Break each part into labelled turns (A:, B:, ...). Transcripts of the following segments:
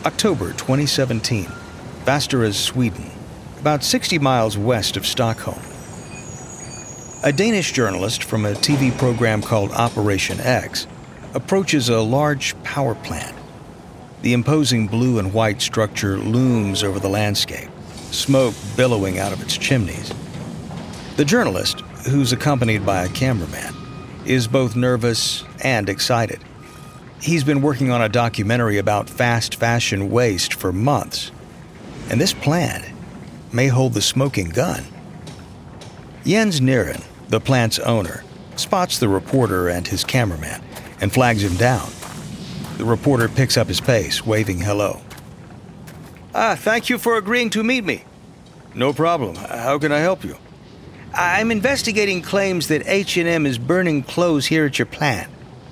A: October 2017, Västerås, Sweden, about 60 miles west of Stockholm. A Danish journalist from a TV program called Operation X approaches a large power plant. The imposing blue and white structure looms over the landscape, smoke billowing out of its chimneys. The journalist, who's accompanied by a cameraman, is both nervous and excited. He's been working on a documentary about fast fashion waste for months, and this plant may hold the smoking gun. Jens Niren, the plant's owner, spots the reporter and his cameraman and flags him down. The reporter picks up his pace, waving hello. Thank you for agreeing to meet me. No problem. How can I help you? I'm investigating claims that H&M is burning clothes here at your plant.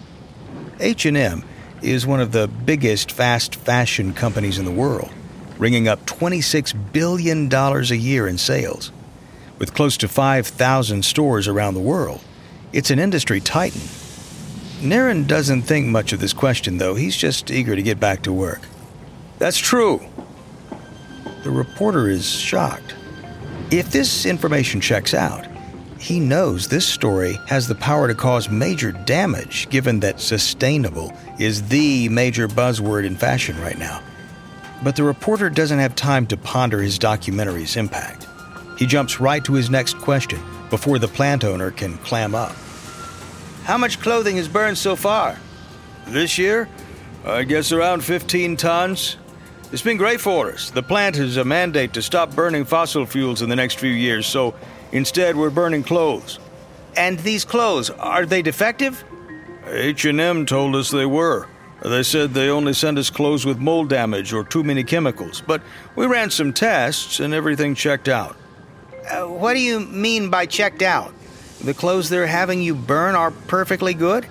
A: H&M is one of the biggest fast fashion companies in the world, ringing up $26 billion a year in sales. With close to 5,000 stores around the world, it's an industry titan. Niren doesn't think much of this question, though. He's just eager to get back to work. That's true. The reporter is shocked. If this information checks out, he knows this story has the power to cause major damage, given that sustainable is the major buzzword in fashion right now. But the reporter doesn't have time to ponder his documentary's impact. He jumps right to his next question before the plant owner can clam up. How much clothing has burned so far? This year? I guess around 15 tons. It's been great for us. The plant has a mandate to stop burning fossil fuels in the next few years, so instead we're burning clothes. And these clothes, are they defective? H&M told us they were. They said they only send us clothes with mold damage or too many chemicals, but we ran some tests and everything checked out. What do you mean by checked out? The clothes they're having you burn are perfectly good?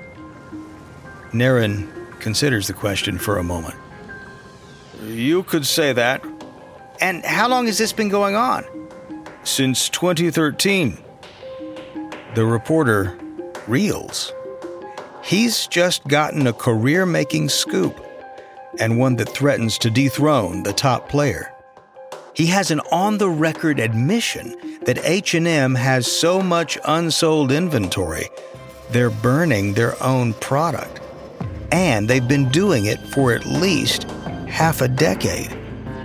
A: Niren considers the question for a moment. You could say that. And how long has this been going on? Since 2013. The reporter reels. He's just gotten a career-making scoop, and one that threatens to dethrone the top player. He has an on-the-record admission that H&M has so much unsold inventory, they're burning their own product. And they've been doing it for at least half a decade.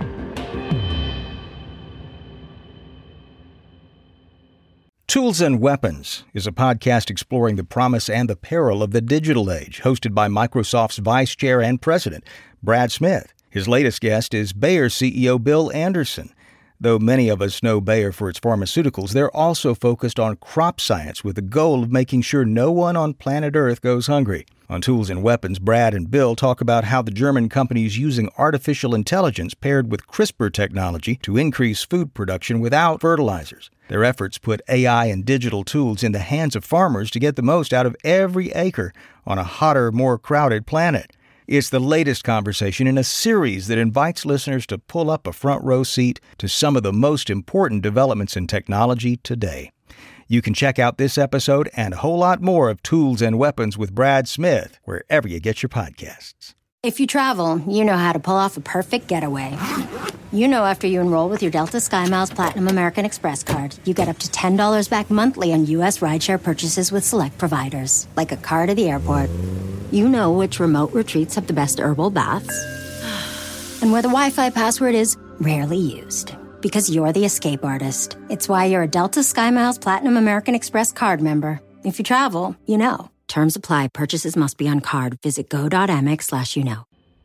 A: Tools and Weapons is a podcast exploring the promise and the peril of the digital age, hosted by Microsoft's Vice Chair and President, Brad Smith. His latest guest is Bayer CEO Bill Anderson. Though many of us know Bayer for its pharmaceuticals, they're also focused on crop science with the goal of making sure no one on planet Earth goes hungry. On Tools and Weapons, Brad and Bill talk about how the German company is using artificial intelligence paired with CRISPR technology to increase food production without fertilizers. Their efforts put AI and digital tools in the hands of farmers to get the most out of every acre on a hotter, more crowded planet. It's the latest conversation in a series that invites listeners to pull up a front row seat to some of the most important developments in technology today. You can check out this episode and a whole lot more of Tools and Weapons with Brad Smith wherever you get your podcasts.
B: If you travel, you know how to pull off a perfect getaway. You know after you enroll with your Delta SkyMiles Platinum American Express card, you get up to $10 back monthly on U.S. rideshare purchases with select providers, like a car to the airport. You know which remote retreats have the best herbal baths, and where the Wi-Fi password is rarely used. Because you're the escape artist. It's why you're a Delta SkyMiles Platinum American Express card member. If you travel, you know. Terms apply. Purchases must be on card. Visit go.amex/you-know.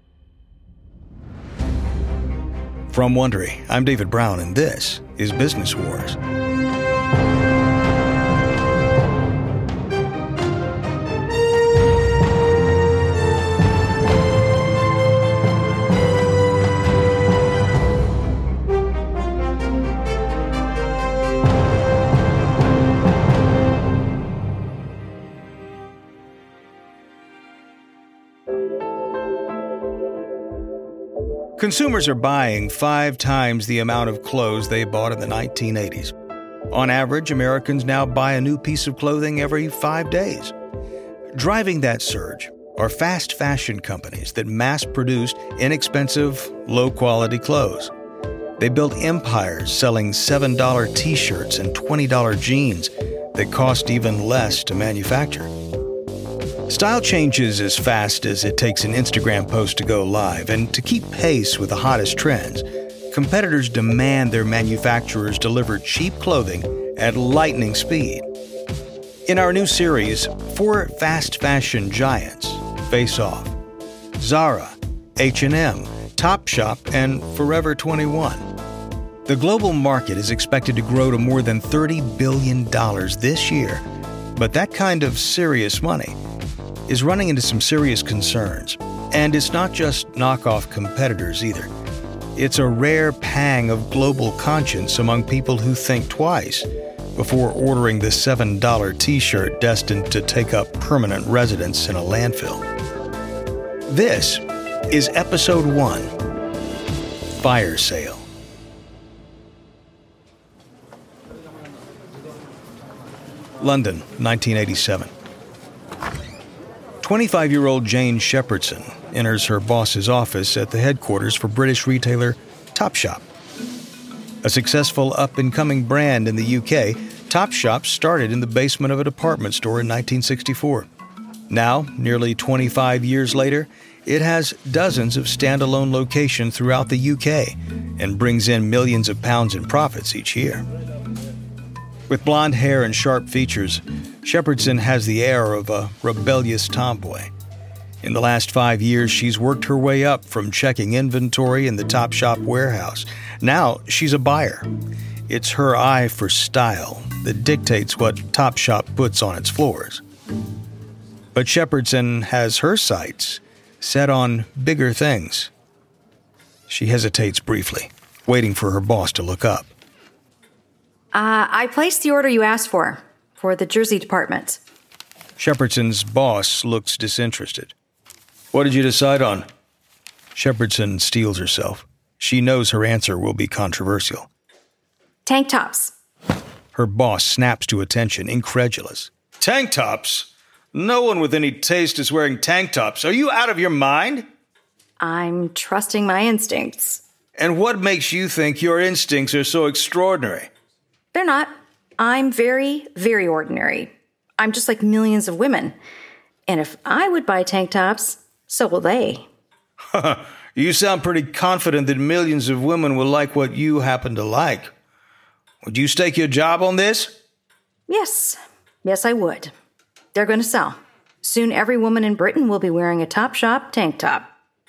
A: From Wondery, I'm David Brown, and this is Business Wars. Consumers are buying 5 times the amount of clothes they bought in the 1980s. On average, Americans now buy a new piece of clothing every 5 days. Driving that surge are fast fashion companies that mass-produce inexpensive, low-quality clothes. They built empires selling $7 t-shirts and $20 jeans that cost even less to manufacture. Style changes as fast as it takes an Instagram post to go live, and to keep pace with the hottest trends, competitors demand their manufacturers deliver cheap clothing at lightning speed. In our new series, 4 fast fashion giants face off: Zara, H&M, Topshop, and Forever 21. The global market is expected to grow to more than $30 billion this year, but that kind of serious money is running into some serious concerns. And it's not just knockoff competitors either. It's a rare pang of global conscience among people who think twice before ordering the $7 t-shirt destined to take up permanent residence in a landfill. This is Episode 1, Fire Sale. London, 1987. 25-year-old Jane Shepherdson enters her boss's office at the headquarters for British retailer Topshop. A successful up-and-coming brand in the UK, Topshop started in the basement of a department store in 1964. Now, nearly 25 years later, it has dozens of standalone locations throughout the UK and brings in millions of pounds in profits each year. With blonde hair and sharp features, Shepherdson has the air of a rebellious tomboy. In the last 5 years, she's worked her way up from checking inventory in the Topshop warehouse. Now she's a buyer. It's her eye for style that dictates what Topshop puts on its floors. But Shepherdson has her sights set on bigger things. She hesitates briefly, waiting for her boss to look up.
C: I placed the order you asked for the jersey department.
A: Shepherdson's boss looks disinterested. What did you decide on? Shepherdson steels herself. She knows her answer will be controversial.
C: Tank tops.
A: Her boss snaps to attention, incredulous. Tank tops? No one with any taste is wearing tank tops. Are you out of your mind?
C: I'm trusting my instincts.
A: And what makes you think your instincts are so extraordinary?
C: They're not. I'm very, very ordinary. I'm just like millions of women. And if I would buy tank tops, so will they.
A: You sound pretty confident that millions of women will like what you happen to like. Would you stake your job on this?
C: Yes. Yes, I would. They're going to sell. Soon every woman in Britain will be wearing a Topshop tank top.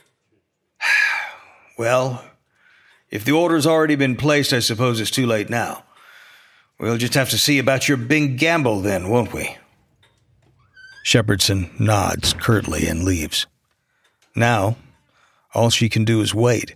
A: Well, if the order's already been placed, I suppose it's too late now. We'll just have to see about your big gamble then, won't we? Shepherdson nods curtly and leaves. Now, all she can do is wait.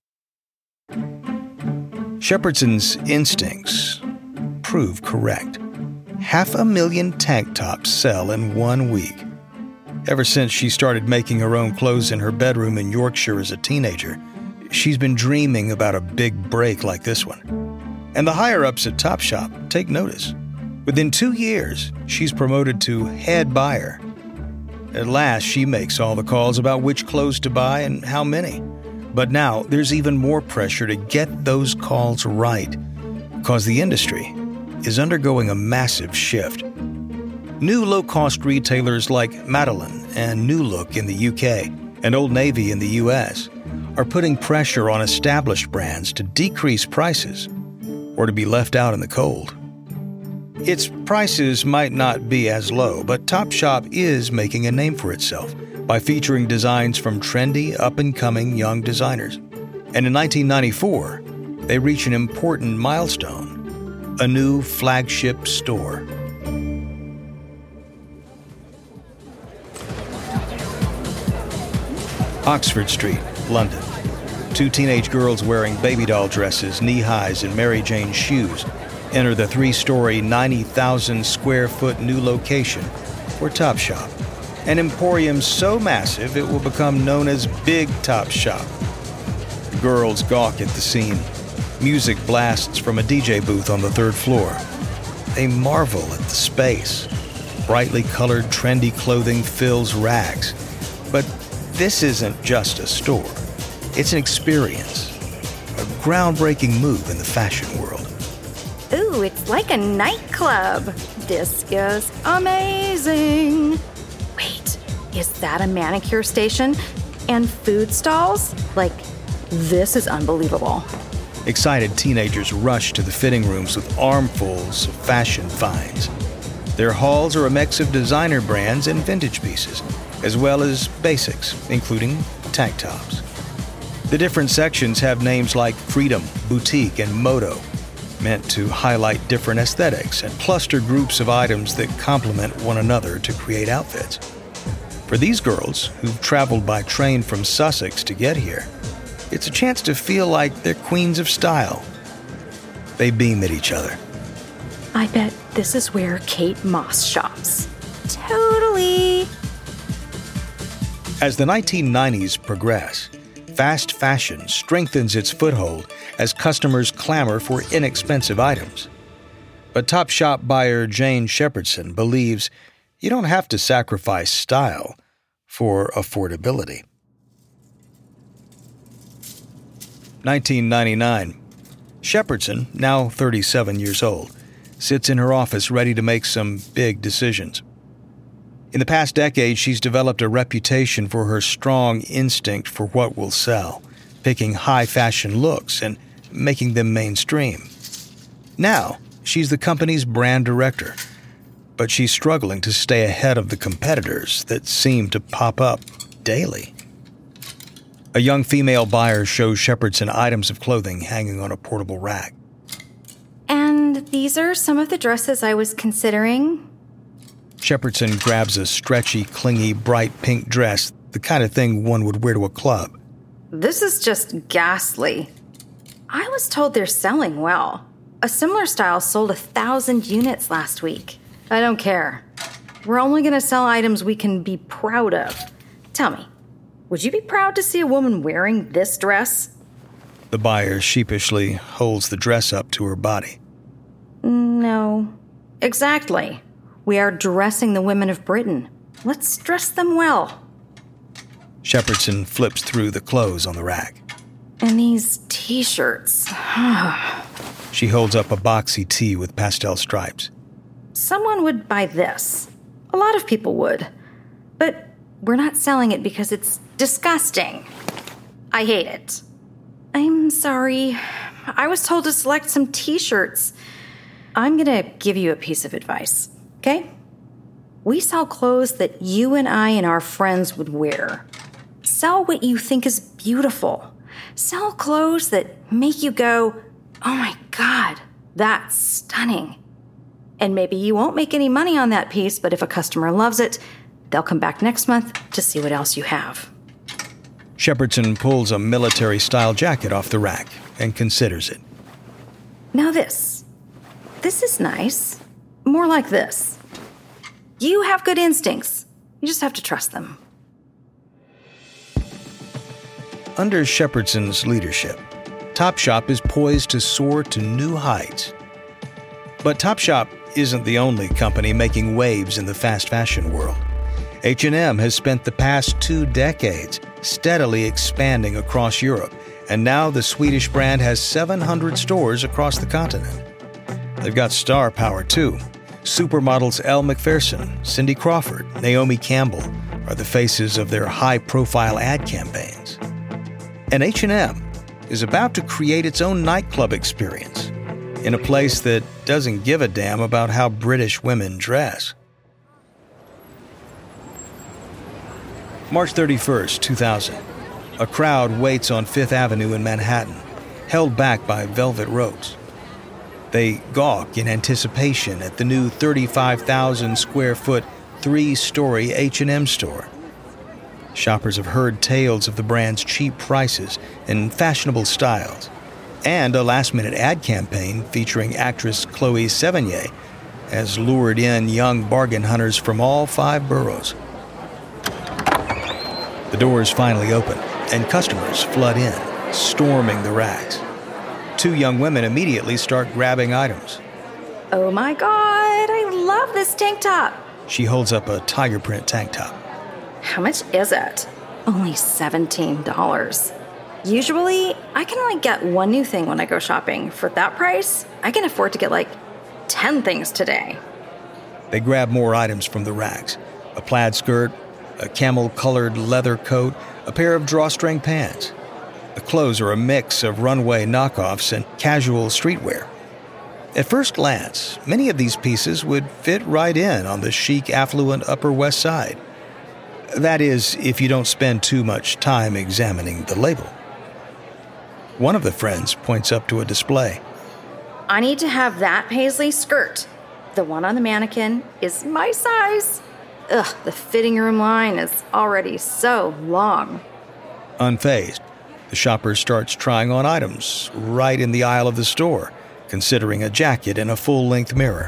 A: Shepherdson's instincts prove correct. 500,000 tank tops sell in 1 week. Ever since she started making her own clothes in her bedroom in Yorkshire as a teenager, she's been dreaming about a big break like this one. And the higher-ups at Topshop take notice. Within 2 years, she's promoted to head buyer. At last, she makes all the calls about which clothes to buy and how many. But now, there's even more pressure to get those calls right, because the industry is undergoing a massive shift. New low-cost retailers like Madeline and New Look in the UK and Old Navy in the US are putting pressure on established brands to decrease prices or to be left out in the cold. Its prices might not be as low, but Topshop is making a name for itself by featuring designs from trendy, up-and-coming young designers. And in 1994, they reach an important milestone, a new flagship store. Oxford Street, London. 2 teenage girls wearing baby doll dresses, knee-highs, and Mary Jane shoes enter the 3-story, 90,000-square-foot new location for Topshop, an emporium so massive it will become known as Big Topshop. The girls gawk at the scene. Music blasts from a DJ booth on the 3rd floor. They marvel at the space. Brightly colored, trendy clothing fills racks. But this isn't just a store. It's an experience, a groundbreaking move in the fashion world.
C: Ooh, it's like a nightclub. This is amazing. Wait, is that a manicure station? And food stalls? Like, this is unbelievable.
A: Excited teenagers rush to the fitting rooms with armfuls of fashion finds. Their hauls are a mix of designer brands and vintage pieces, as well as basics, including tank tops. The different sections have names like Freedom, Boutique, and Moto, meant to highlight different aesthetics and cluster groups of items that complement one another to create outfits. For these girls, who've traveled by train from Sussex to get here, it's a chance to feel like they're queens of style. They beam at each other.
C: I bet this is where Kate Moss shops. Totally.
A: As the 1990s progress, fast fashion strengthens its foothold as customers clamor for inexpensive items. But Topshop buyer Jane Shepherdson believes you don't have to sacrifice style for affordability. 1999. Shepherdson, now 37 years old, sits in her office ready to make some big decisions. In the past decade, she's developed a reputation for her strong instinct for what will sell, picking high-fashion looks and making them mainstream. Now, she's the company's brand director, but she's struggling to stay ahead of the competitors that seem to pop up daily. A young female buyer shows Shepherdson items of clothing hanging on a portable rack.
C: And these are some of the dresses I was considering.
A: Shepherdson grabs a stretchy, clingy, bright pink dress, the kind of thing one would wear to a club.
C: This is just ghastly. I was told they're selling well. A similar style sold 1,000 units last week. I don't care. We're only going to sell items we can be proud of. Tell me, would you be proud to see a woman wearing this dress?
A: The buyer sheepishly holds the dress up to her body.
C: No. Exactly. We are dressing the women of Britain. Let's dress them well.
A: Shepherdson flips through the clothes on the rack.
C: And these t-shirts.
A: She holds up a boxy tee with pastel stripes.
C: Someone would buy this. A lot of people would. But we're not selling it because it's disgusting. I hate it. I'm sorry. I was told to select some t-shirts. I'm going to give you a piece of advice, okay? We sell clothes that you and I and our friends would wear. Sell what you think is beautiful. Sell clothes that make you go, oh my God, that's stunning. And maybe you won't make any money on that piece, but if a customer loves it, they'll come back next month to see what else you have.
A: Shepherdson pulls a military-style jacket off the rack and considers it.
C: Now this is nice. More like this. You have good instincts. You just have to trust them.
A: Under Shepherdson's leadership, Topshop is poised to soar to new heights. But Topshop isn't the only company making waves in the fast fashion world. H&M has spent the past 2 decades steadily expanding across Europe, and now the Swedish brand has 700 stores across the continent. They've got star power too. Supermodels Elle Macpherson, Cindy Crawford, Naomi Campbell are the faces of their high-profile ad campaigns. And H&M is about to create its own nightclub experience in a place that doesn't give a damn about how British women dress. March 31st, 2000. A crowd waits on Fifth Avenue in Manhattan, held back by velvet ropes. They gawk in anticipation at the new 35,000 square foot, 3-story H&M store. Shoppers have heard tales of the brand's cheap prices and fashionable styles, and a last-minute ad campaign featuring actress Chloe Sevigny has lured in young bargain hunters from all 5 boroughs. The doors finally open, and customers flood in, storming the racks. 2 young women immediately start grabbing items.
C: Oh my God, I love this tank top.
A: She holds up a tiger print tank top.
C: How much is it? Only $17. Usually, I can only get one new thing when I go shopping. For that price, I can afford to get like 10 things today.
A: They grab more items from the racks. A plaid skirt, a camel-colored leather coat, a pair of drawstring pants. The clothes are a mix of runway knockoffs and casual streetwear. At first glance, many of these pieces would fit right in on the chic, affluent Upper West Side. That is, if you don't spend too much time examining the label. One of the friends points up to a display.
C: I need to have that paisley skirt. The one on the mannequin is my size. Ugh, the fitting room line is already so long.
A: Unfazed, the shopper starts trying on items right in the aisle of the store, considering a jacket and a full-length mirror.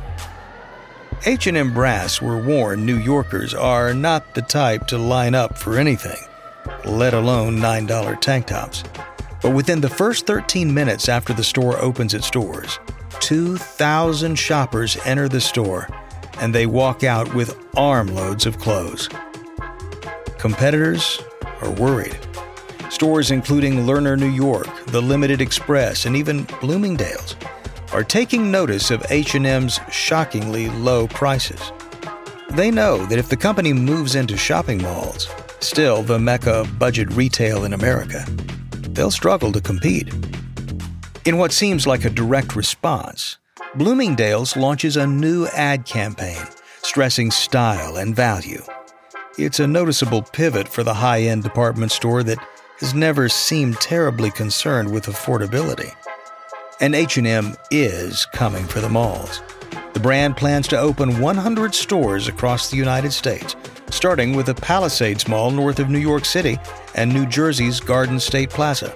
A: H&M brass were warned New Yorkers are not the type to line up for anything, let alone $9 tank tops. But within the first 13 minutes after the store opens its doors, 2,000 shoppers enter the store, and they walk out with armloads of clothes. Competitors are worried. Stores including Lerner, New York, the Limited Express, and even Bloomingdale's are taking notice of H&M's shockingly low prices. They know that if the company moves into shopping malls, still the mecca of budget retail in America, they'll struggle to compete. In what seems like a direct response, Bloomingdale's launches a new ad campaign stressing style and value. It's a noticeable pivot for the high-end department store that has never seemed terribly concerned with affordability. And H&M is coming for the malls. The brand plans to open 100 stores across the United States, starting with the Palisades Mall north of New York City and New Jersey's Garden State Plaza.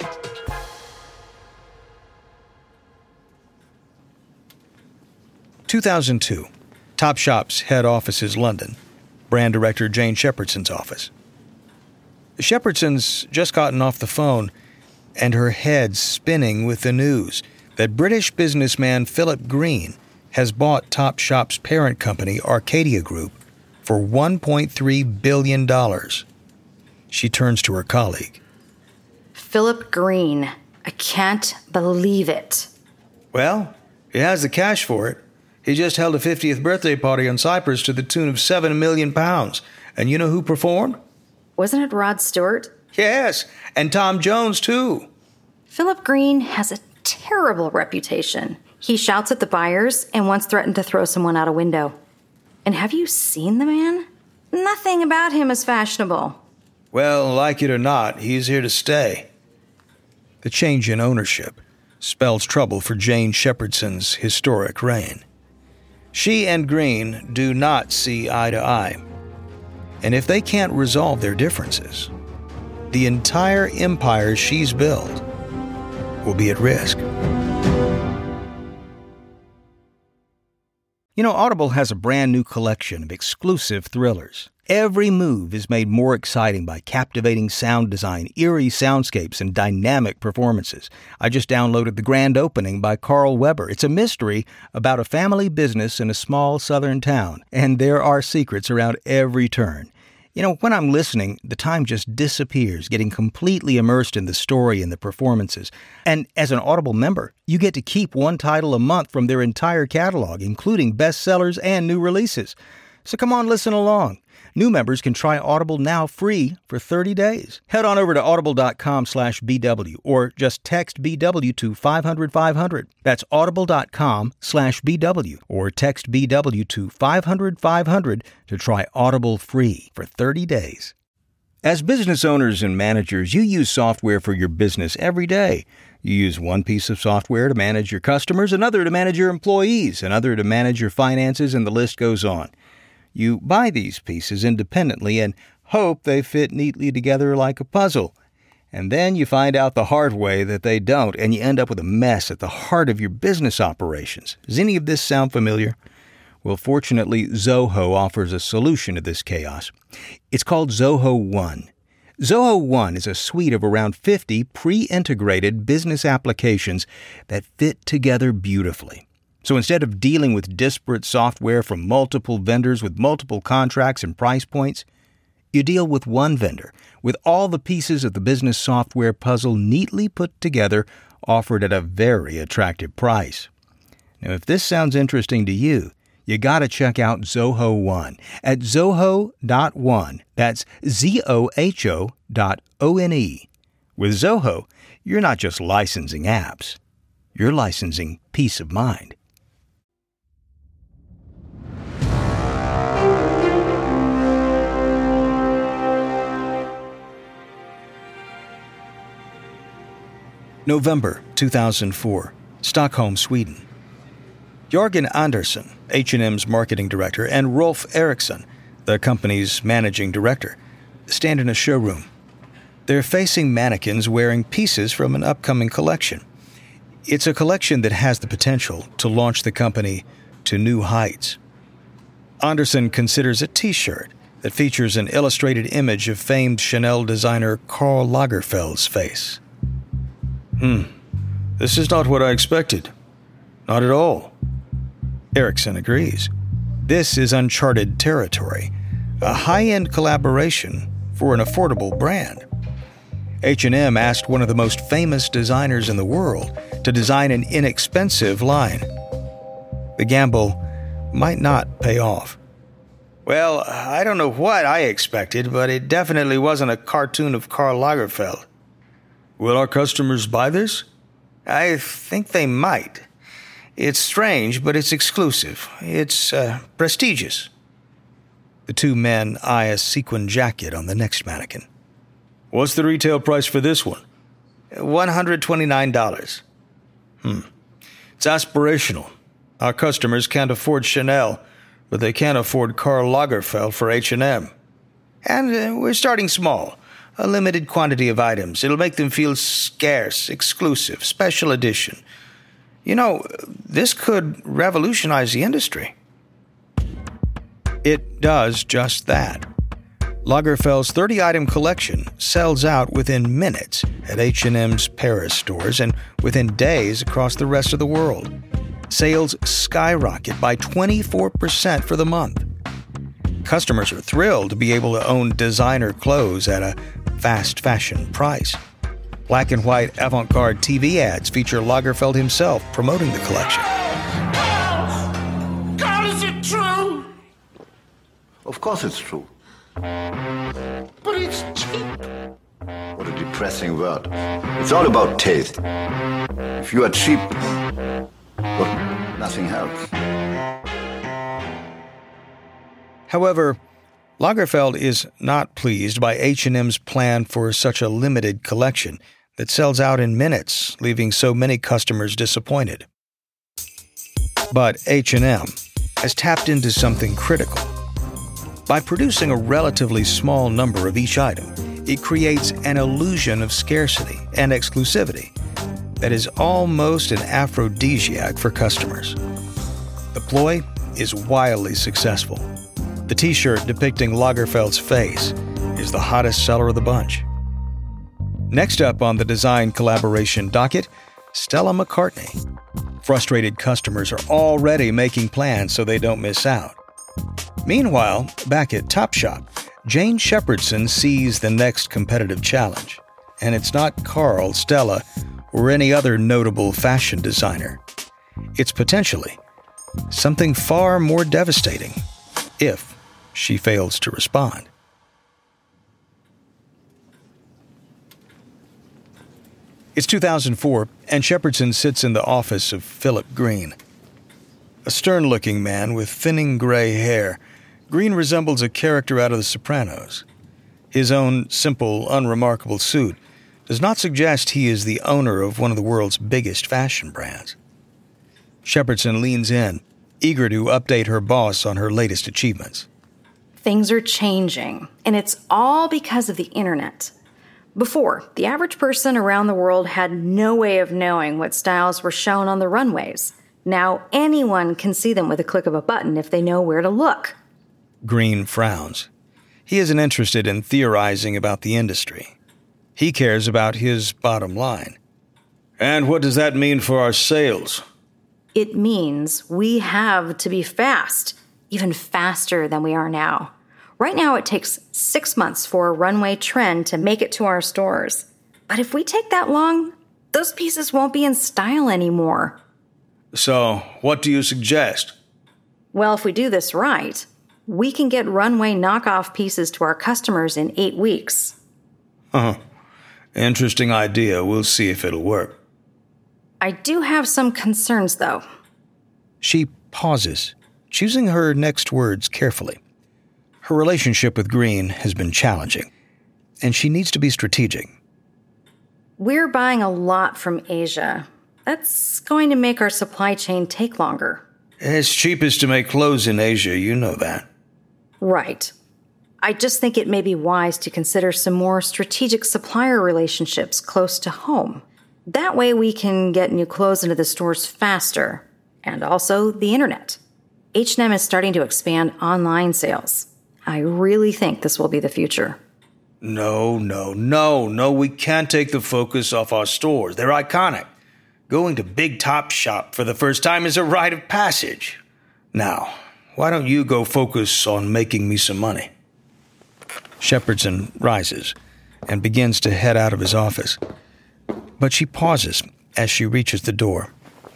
A: (2002) Topshop's head office is London. Brand director Jane Shepherdson's office. Shepherdson's just gotten off the phone, and her head's spinning with the news that British businessman Philip Green has bought Topshop's parent company, Arcadia Group, for $1.3 billion. She turns to her colleague.
C: Philip Green. I can't believe it.
A: Well, he has the cash for it. He just held a 50th birthday party on Cyprus to the tune of £7 million. And you know who performed?
C: Wasn't it Rod Stewart?
A: Yes, and Tom Jones, too.
C: Philip Green has a terrible reputation. He shouts at the buyers and once threatened to throw someone out a window. And have you seen the man? Nothing about him is fashionable.
A: Well, like it or not, he's here to stay. The change in ownership spells trouble for Jane Shepherdson's historic reign. She and Green do not see eye to eye. And if they can't resolve their differences, the entire empire she's built will be at risk. You know, Audible has a brand new collection of exclusive thrillers. Every move is made more exciting by captivating sound design, eerie soundscapes, and dynamic performances. I just downloaded The Grand Opening by Carl Weber. It's a mystery about a family business in a small southern town, and there are secrets around every turn. You know, when I'm listening, the time just disappears, getting completely immersed in the story and the performances. And as an Audible member, you get to keep one title a month from their entire catalog, including bestsellers and new releases. So come on, listen along. New members can try Audible now free for 30 days. Head on over to audible.com/BW or just text BW to 500-500. That's audible.com/BW or text BW to 500-500 to try Audible free for 30 days. As business owners and managers, you use software for your business every day. You use one piece of software to manage your customers, another to manage your employees, another to manage your finances, and the list goes on. You buy these pieces independently and hope they fit neatly together like a puzzle. And then you find out the hard way that they don't, and you end up with a mess at the heart of your business operations. Does any of this sound familiar? Well, fortunately, Zoho offers a solution to this chaos. It's called Zoho One. Zoho One is a suite of around 50 pre-integrated business applications that fit together beautifully. So instead of dealing with disparate software from multiple vendors with multiple contracts and price points, You deal with one vendor, with all the pieces of the business software puzzle neatly put together, offered at a very attractive price. Now, if this sounds interesting to you, you gotta check out Zoho One at zoho.one. That's ZOHO.ONE. With Zoho, you're not just licensing apps, you're licensing peace of mind. November 2004, Stockholm, Sweden. Jörgen Andersson, H&M's marketing director, and Rolf Eriksson, the company's managing director, stand in a showroom. They're facing mannequins wearing pieces from an upcoming collection. It's a collection that has the potential to launch the company to new heights. Andersson considers a T-shirt that features an illustrated image of famed Chanel designer Karl Lagerfeld's face. This is not what I expected. Not at all. Eriksson agrees. This is uncharted territory, a high-end collaboration for an affordable brand. H&M asked one of the most famous designers in the world to design an inexpensive line. The gamble might not pay off. Well, I don't know what I expected, but it definitely wasn't a cartoon of Karl Lagerfeld. Will our customers buy this? I think they might. It's strange, but it's exclusive. It's prestigious. The two men eye a sequin jacket on the next mannequin. What's the retail price for this one? $129. It's aspirational. Our customers can't afford Chanel, but they can't afford Karl Lagerfeld for H&M. And we're starting small. A limited quantity of items. It'll make them feel scarce, exclusive, special edition. You know, this could revolutionize the industry. It does just that. Lagerfeld's 30-item collection sells out within minutes at H&M's Paris stores and within days across the rest of the world. Sales skyrocket by 24% for the month. Customers are thrilled to be able to own designer clothes at a fast fashion price. Black and white avant-garde TV ads feature Lagerfeld himself promoting the collection.
D: God, is it true?
E: Of course it's true.
D: But it's cheap.
E: What a depressing word. It's all about taste. If you are cheap, well, nothing helps.
A: However, Lagerfeld is not pleased by H&M's plan for such a limited collection that sells out in minutes, leaving so many customers disappointed. But H&M has tapped into something critical. By producing a relatively small number of each item, it creates an illusion of scarcity and exclusivity that is almost an aphrodisiac for customers. The ploy is wildly successful. The T-shirt depicting Lagerfeld's face is the hottest seller of the bunch. Next up on the design collaboration docket, Stella McCartney. Frustrated customers are already making plans so they don't miss out. Meanwhile, back at Topshop, Jane Shepherdson sees the next competitive challenge. And it's not Karl, Stella, or any other notable fashion designer. It's potentially something far more devastating, if she fails to respond. It's 2004, and Shepherdson sits in the office of Philip Green. A stern-looking man with thinning gray hair, Green resembles a character out of The Sopranos. His own simple, unremarkable suit does not suggest he is the owner of one of the world's biggest fashion brands. Shepherdson leans in, eager to update her boss on her latest achievements.
C: Things are changing, and it's all because of the internet. Before, the average person around the world had no way of knowing what styles were shown on the runways. Now anyone can see them with a click of a button if they know where to look.
A: Green frowns. He isn't interested in theorizing about the industry. He cares about his bottom line. And what does that mean for our sales?
C: It means we have to be fast, even faster than we are now. Right now, it takes 6 months for a runway trend to make it to our stores. But if we take that long, those pieces won't be in style anymore.
A: So, what do you suggest?
C: Well, if we do this right, we can get runway knockoff pieces to our customers in 8 weeks.
A: Interesting idea. We'll see if it'll work.
C: I do have some concerns, though.
A: She pauses, choosing her next words carefully. Her relationship with Green has been challenging, and she needs to be strategic.
C: We're buying a lot from Asia. That's going to make our supply chain take longer.
A: It's cheapest to make clothes in Asia, you know that.
C: Right. I just think it may be wise to consider some more strategic supplier relationships close to home. That way we can get new clothes into the stores faster, and also the internet. H&M is starting to expand online sales. I really think this will be the future.
A: No, we can't take the focus off our stores. They're iconic. Going to Big Top Shop for the first time is a rite of passage. Now, why don't you go focus on making me some money? Shepherdson rises and begins to head out of his office. But she pauses as she reaches the door.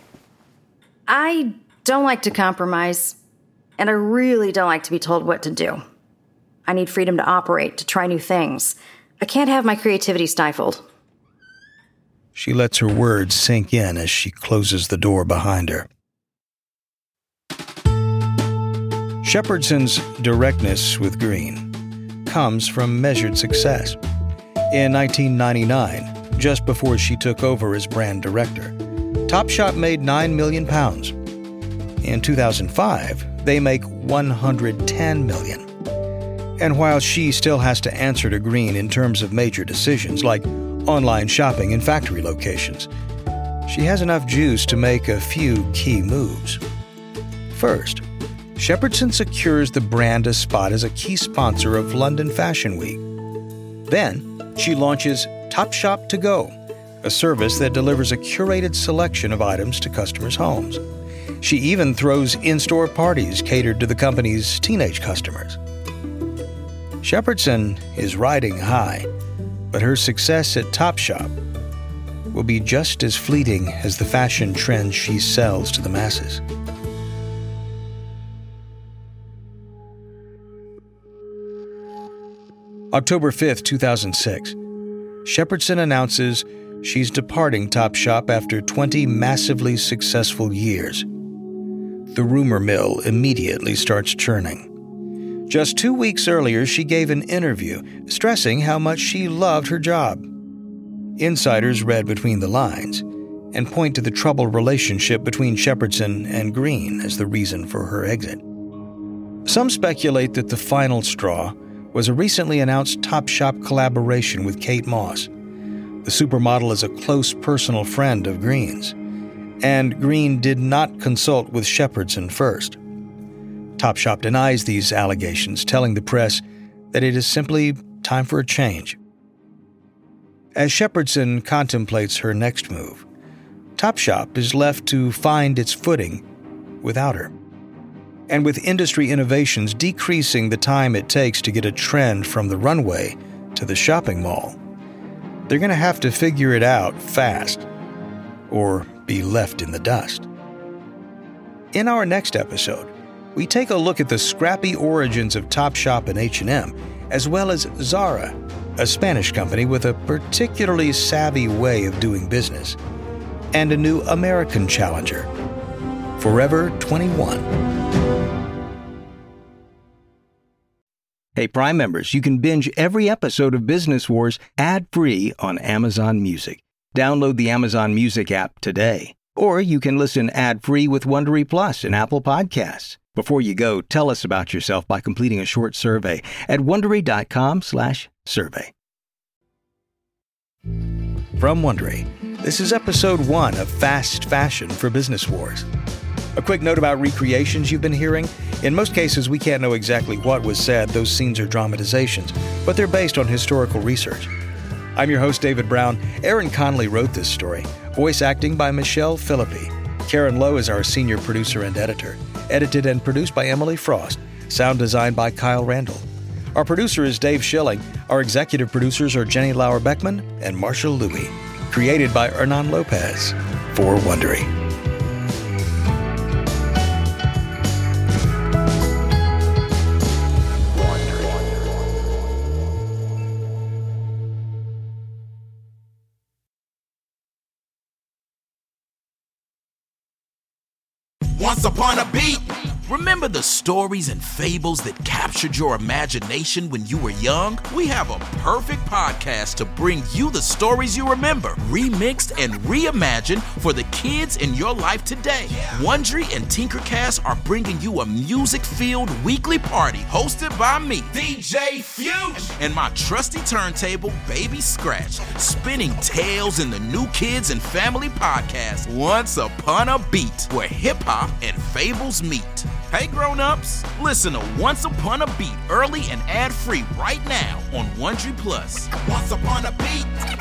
C: I don't like to compromise, and I really don't like to be told what to do. I need freedom to operate, to try new things. I can't have my creativity stifled.
A: She lets her words sink in as she closes the door behind her. Shepherdson's directness with Green comes from measured success. In 1999, just before she took over as brand director, Topshop made £9 million. In 2005, they make $110 million. And while she still has to answer to Green in terms of major decisions like online shopping and factory locations, she has enough juice to make a few key moves. First, Shepherdson secures the brand a spot as a key sponsor of London Fashion Week. Then, she launches Topshop To Go, a service that delivers a curated selection of items to customers' homes. She even throws in-store parties catered to the company's teenage customers. Shepherdson is riding high, but her success at Topshop will be just as fleeting as the fashion trends she sells to the masses. October 5th, 2006. Shepherdson announces she's departing Topshop after 20 massively successful years. The rumor mill immediately starts churning. Just 2 weeks earlier, she gave an interview stressing how much she loved her job. Insiders read between the lines and point to the troubled relationship between Shepherdson and Green as the reason for her exit. Some speculate that the final straw was a recently announced Topshop collaboration with Kate Moss. The supermodel is a close personal friend of Green's, and Green did not consult with Shepherdson first. Topshop denies these allegations, telling the press that it is simply time for a change. As Shepherdson contemplates her next move, Topshop is left to find its footing without her. And with industry innovations decreasing the time it takes to get a trend from the runway to the shopping mall, they're going to have to figure it out fast or be left in the dust. In our next episode, we take a look at the scrappy origins of Topshop and H&M, as well as Zara, a Spanish company with a particularly savvy way of doing business, and a new American challenger, Forever 21. Hey, Prime members, you can binge every episode of Business Wars ad-free on Amazon Music. Download the Amazon Music app today. Or you can listen ad-free with Wondery Plus and Apple Podcasts. Before you go, tell us about yourself by completing a short survey at Wondery.com/survey. From Wondery, this is episode 1 of Fast Fashion for Business Wars. A quick note about recreations you've been hearing. In most cases, we can't know exactly what was said. Those scenes are dramatizations, but they're based on historical research. I'm your host, David Brown. Aaron Connolly wrote this story. Voice acting by Michelle Philippi. Karen Lowe is our senior producer and editor. Edited and produced by Emily Frost. Sound design by Kyle Randall. Our producer is Dave Schilling. Our executive producers are Jenny Lauer-Beckman and Marshall Louie. Created by Hernan Lopez for Wondery.
F: Once Upon a Beat. Remember the stories and fables that captured your imagination when you were young? We have a perfect podcast to bring you the stories you remember, remixed and reimagined for the kids in your life today. Wondery and Tinkercast are bringing you a music-filled weekly party hosted by me, DJ Fusion, and my trusty turntable, Baby Scratch, spinning tales in the New Kids and Family podcast, Once Upon a Beat, where hip-hop and fables meet. Hey grown-ups, listen to Once Upon a Beat early and ad-free right now on Wondery Plus. Once Upon a Beat.